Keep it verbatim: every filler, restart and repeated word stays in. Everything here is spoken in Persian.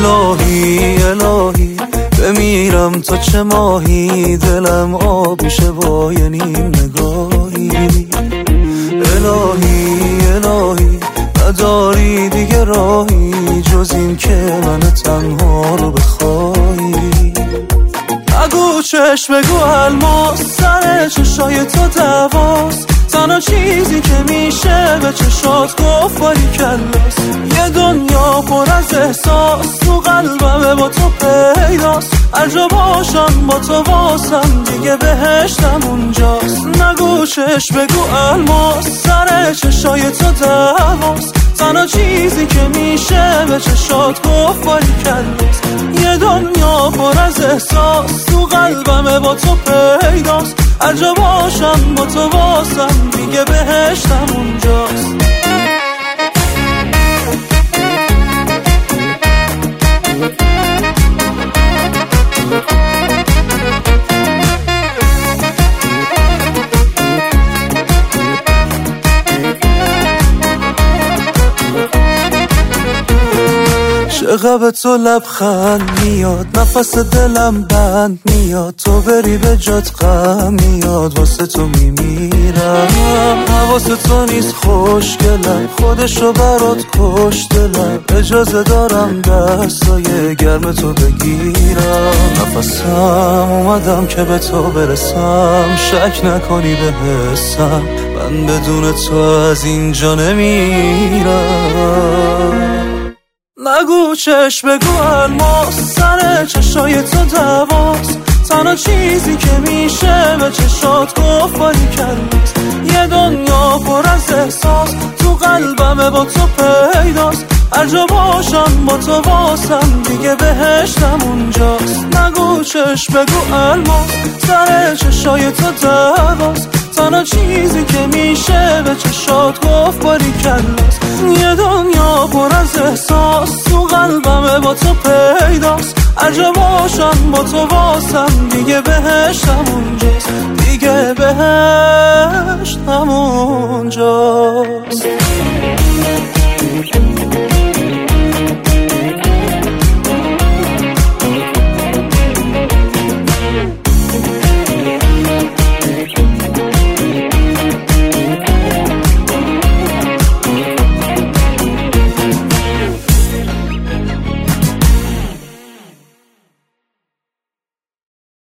الهی الهی بمیرم تا چه ماهی، دلم آب میشه با یه نیم نگاهی. الهی الهی نداری دیگه راهی جز این که من تنها رو بخوایی. نگو چشم بگو الماس، سر چشای تو دواست، تنها چیزی که میشه به چشات گفت باری کلاس. یه دنیا پر از احساس تو قلبمه با تو پیداست، هر جا باشم با تو واسم دیگه بهشتم اونجاست. نگو چشم بگو الماس، سر چشای تو دواست، تنها چیزی که میشه به چشات گفت باری کلاس. یه دنیا پر از احساس تو قلبمه با تو پیداست، هر جا باشم با تو واسم دیگه بهشتم اونجاست. چقدر تو لبخند میاد، نفس دلم بند میاد، تو بری به جات غم میاد، واسه تو میمیرم. حواس تو نیست خوشگلم، خودشو برات کش دلم، اجازه دارم دستای گرم تو بگیرم. نفسم اومدم که به تو برسم، شک نکنی به حسم، من بدون تو از اینجا نمیرم. نگو چشم بگو الماس، سر چشای تو دواست، تنها چیزی که میشه به چشات گفت باری کلاس. یه دنیا پر از احساس تو قلبمه با تو پیداست، هر جا باشم با تو واسم دیگه بهشتم اونجاست. نگو چشم بگو الماس، سر چشای تو دواست، تنها چیزی که میشه به چشات گفت باری کلاس. یه دنیا پر از احساس تو قلبمه با تو پیداست، هر جا باشم با تو واسم دیگه بهشتم اونجاست، دیگه بهشتم اونجاست.